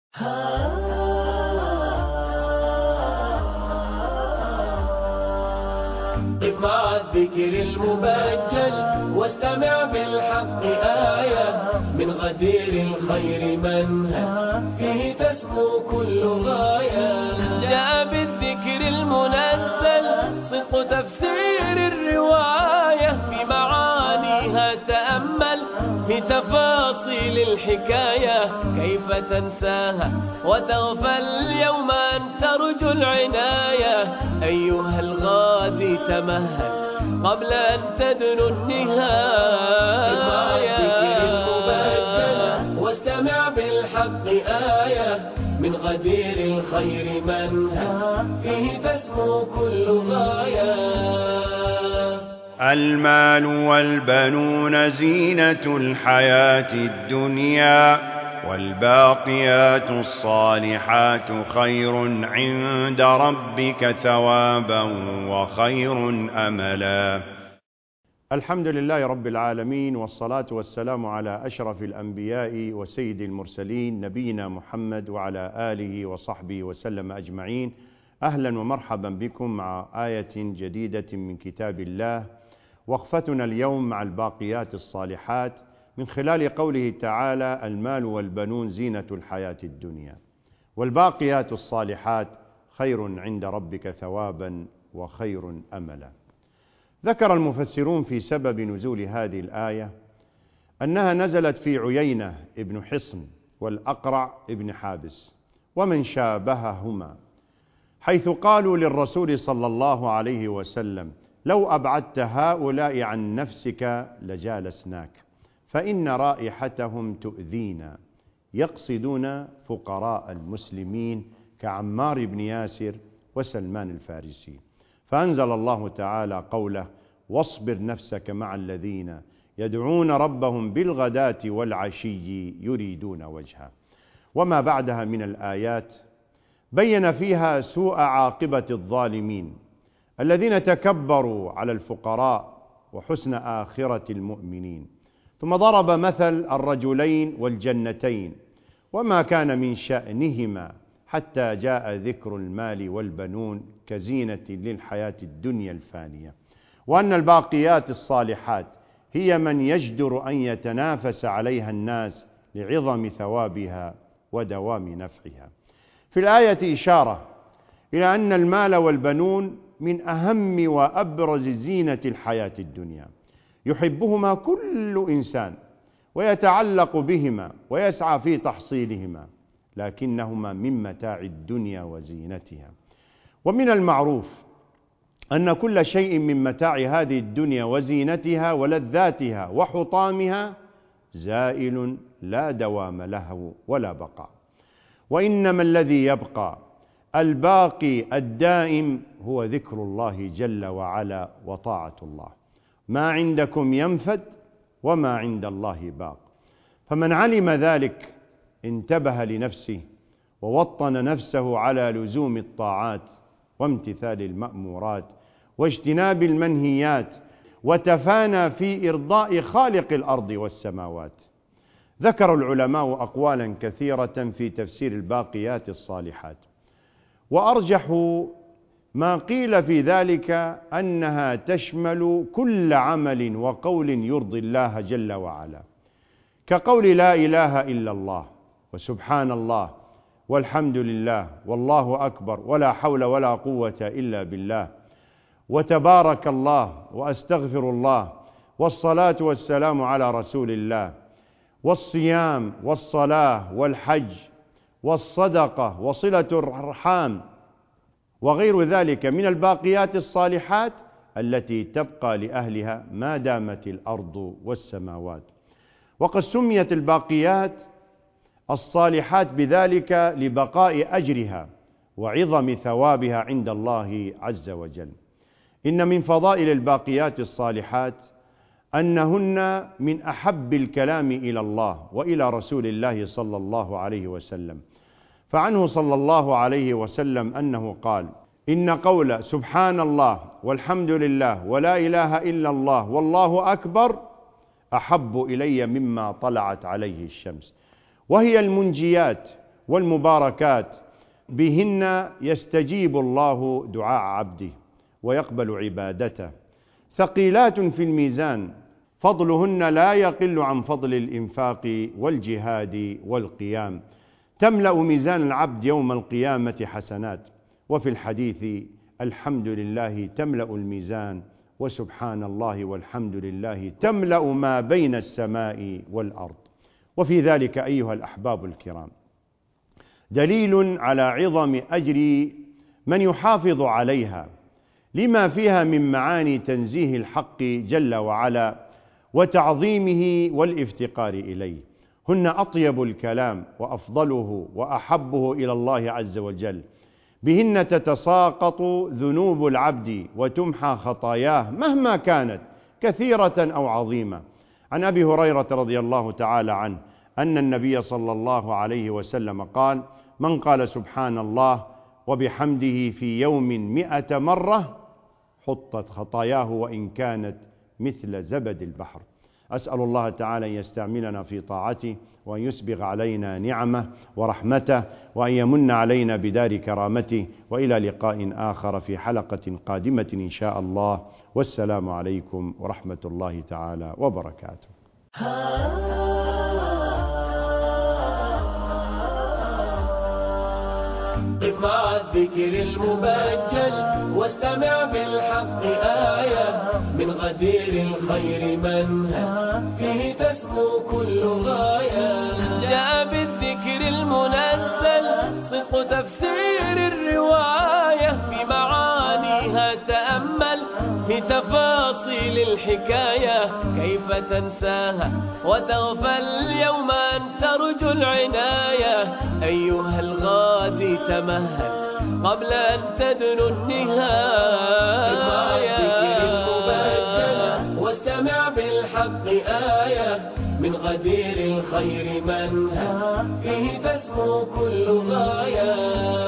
قف مع الذكر المبجل واستمع بالحق آية من غدير الخير منهج فيه تسمو كل غاية. جاء بالذكر المنزل صدق تفسير الرواية في معانيها تأمل في تفاصيل الحكاية كيف تنساها وتغفل يوم أن ترجو العناية. أيها الغازي تمهل قبل أن تدنو النهاية. واستمع بالحق آية من غدير الخير منهج فيه تسمو كل غاية. المال والبنون زينة الحياة الدنيا والباقيات الصالحات خير عند ربك ثوابا وخير أملا. الحمد لله رب العالمين، والصلاة والسلام على أشرف الأنبياء وسيد المرسلين نبينا محمد وعلى آله وصحبه وسلم أجمعين. أهلا ومرحبا بكم مع آية جديدة من كتاب الله. وقفتنا اليوم مع الباقيات الصالحات من خلال قوله تعالى: المال والبنون زينة الحياة الدنيا والباقيات الصالحات خير عند ربك ثوابا وخير أملا. ذكر المفسرون في سبب نزول هذه الآية أنها نزلت في عيينة ابن حصن والأقرع ابن حابس ومن شابههما، حيث قالوا للرسول صلى الله عليه وسلم: لو أبعدت هؤلاء عن نفسك لجالسناك فإن رائحتهم تؤذينا، يقصدون فقراء المسلمين كعمار بن ياسر وسلمان الفارسي. فأنزل الله تعالى قوله: واصبر نفسك مع الذين يدعون ربهم بالغداة والعشي يريدون وجهه. وما بعدها من الآيات بين فيها سوء عاقبة الظالمين الذين تكبروا على الفقراء وحسن آخرة المؤمنين، ثم ضرب مثل الرجلين والجنتين وما كان من شأنهما حتى جاء ذكر المال والبنون كزينة للحياة الدنيا الفانية، وأن الباقيات الصالحات هي من يجدر أن يتنافس عليها الناس لعظم ثوابها ودوام نفعها. في الآية إشارة إلى أن المال والبنون من أهم وأبرز زينة الحياة الدنيا، يحبهما كل إنسان ويتعلق بهما ويسعى في تحصيلهما، لكنهما من متاع الدنيا وزينتها. ومن المعروف أن كل شيء من متاع هذه الدنيا وزينتها ولذاتها وحطامها زائل لا دوام له ولا بقاء، وإنما الذي يبقى الباقي الدائم هو ذكر الله جل وعلا وطاعة الله. ما عندكم ينفد وما عند الله باق. فمن علم ذلك انتبه لنفسه ووطن نفسه على لزوم الطاعات وامتثال المأمورات واجتناب المنهيات، وتفانى في إرضاء خالق الأرض والسماوات. ذكر العلماء أقوالا كثيرة في تفسير الباقيات الصالحات، وأرجح ما قيل في ذلك أنها تشمل كل عمل وقول يرضي الله جل وعلا، كقول لا إله إلا الله وسبحان الله والحمد لله والله أكبر ولا حول ولا قوة إلا بالله وتبارك الله وأستغفر الله والصلاة والسلام على رسول الله، والصيام والصلاة والحج والصدقة وصلة الأرحام وغير ذلك من الباقيات الصالحات التي تبقى لأهلها ما دامت الأرض والسماوات. وقد سميت الباقيات الصالحات بذلك لبقاء أجرها وعظم ثوابها عند الله عز وجل. إن من فضائل الباقيات الصالحات أنهن من أحب الكلام إلى الله وإلى رسول الله صلى الله عليه وسلم. فعنه صلى الله عليه وسلم أنه قال: إن قول سبحان الله والحمد لله ولا إله إلا الله والله أكبر أحب إلي مما طلعت عليه الشمس، وهي المنجيات والمباركات بهن يستجيب الله دعاء عبده ويقبل عبادته، ثقيلات في الميزان، فضلهن لا يقل عن فضل الإنفاق والجهاد والقيام، تملأ ميزان العبد يوم القيامة حسنات. وفي الحديث: الحمد لله تملأ الميزان، وسبحان الله والحمد لله تملأ ما بين السماء والأرض. وفي ذلك أيها الأحباب الكرام دليل على عظم أجر من يحافظ عليها، لما فيها من معاني تنزيه الحق جل وعلا وتعظيمه والافتقار إليه. هن أطيب الكلام وأفضله وأحبه إلى الله عز وجل، بهن تتساقط ذنوب العبد وتمحى خطاياه مهما كانت كثيرة أو عظيمة. عن أبي هريرة رضي الله تعالى عنه أن النبي صلى الله عليه وسلم قال: من قال سبحان الله وبحمده في يوم 100 مرة حطت خطاياه وإن كانت مثل زبد البحر. أسأل الله تعالى أن يستعملنا في طاعته، وأن يسبغ علينا نعمه ورحمته، وأن يمن علينا بدار كرامته. وإلى لقاء آخر في حلقة قادمة إن شاء الله، والسلام عليكم ورحمة الله تعالى وبركاته. قف مع الذكر المبجل واستمع بالحق آية من غدير الخير منهى فيه تسمو كل غاية. جاء بالذكر المنزل صدق تفسير الرواية بمعانيها تأمل في تفاصيل الحكاية كيف تنساها وتغفل يوم أن ترجو العناية. أيها الغازي تمهل قبل أن تدنو النهاية. واستمع بالحق آية من غدير الخير منهى فيه تسمو كل غاية.